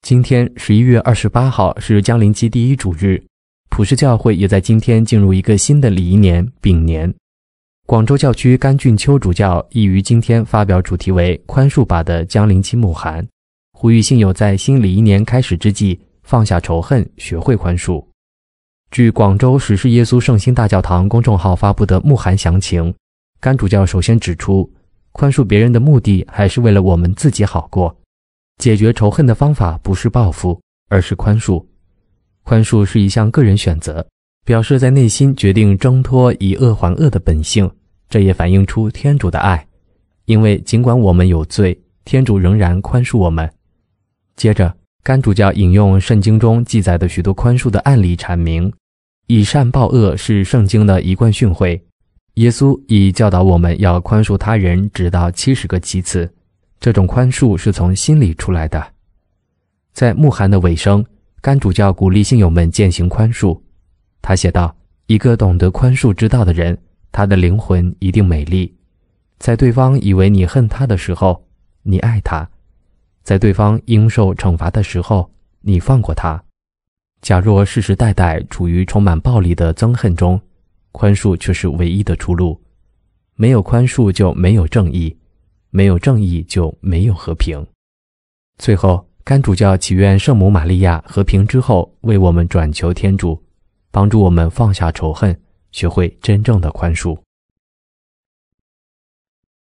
今天11月28号是将临期第一主日，普世教会也在今天进入一个新的礼仪年丙年。广州教区甘俊秋主教亦于今天发表主题为宽恕吧的将临期牧函，呼吁信友在新礼仪年开始之际放下仇恨，学会宽恕。据广州实事耶稣圣心大教堂公众号发布的牧函详情，甘主教首先指出，宽恕别人的目的还是为了我们自己好过，解决仇恨的方法不是报复，而是宽恕。宽恕是一项个人选择，表示在内心决定挣脱以恶还恶的本性，这也反映出天主的爱，因为尽管我们有罪，天主仍然宽恕我们。接着，甘主教引用圣经中记载的许多宽恕的案例阐明，以善报恶是圣经的一贯训诲，耶稣已教导我们要宽恕他人直到70个7次，这种宽恕是从心里出来的。在牧函的尾声，甘主教鼓励信友们践行宽恕。他写道，一个懂得宽恕之道的人，他的灵魂一定美丽。在对方以为你恨他的时候，你爱他；在对方应受惩罚的时候，你放过他。假若世世代代处于充满暴力的憎恨中，宽恕却是唯一的出路。没有宽恕就没有正义，没有正义就没有和平。最后，甘主教祈愿圣母玛利亚和平之后为我们转求天主，帮助我们放下仇恨，学会真正的宽恕。